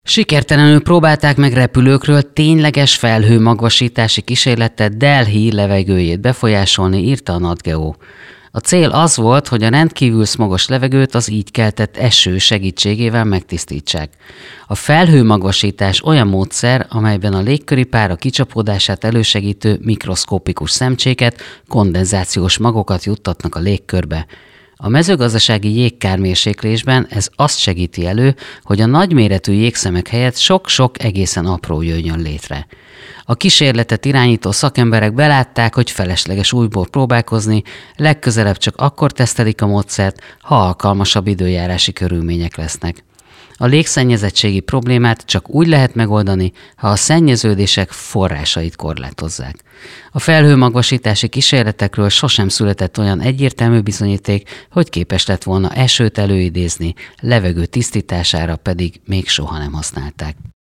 Sikertelenül próbálták meg repülőkről tényleges felhőmagvasítási kísérlettel Delhi levegőjét befolyásolni, írta a NatGeo. A cél az volt, hogy a rendkívül szmogos levegőt az így keltett eső segítségével megtisztítsák. A felhőmagvasítás olyan módszer, amelyben a légköri pára kicsapódását elősegítő mikroszkopikus szemcséket, kondenzációs magokat juttatnak a légkörbe. A mezőgazdasági jégkármérséklésben ez azt segíti elő, hogy a nagyméretű jégszemek helyett sok-sok egészen apró jöjjön létre. A kísérletet irányító szakemberek belátták, hogy felesleges újból próbálkozni, legközelebb csak akkor tesztelik a módszert, ha alkalmasabb időjárási körülmények lesznek. A légszennyezettségi problémát csak úgy lehet megoldani, ha a szennyeződések forrásait korlátozzák. A felhőmagvasítási kísérletekről sosem született olyan egyértelmű bizonyíték, hogy képes lett volna esőt előidézni, levegő tisztítására pedig még soha nem használták.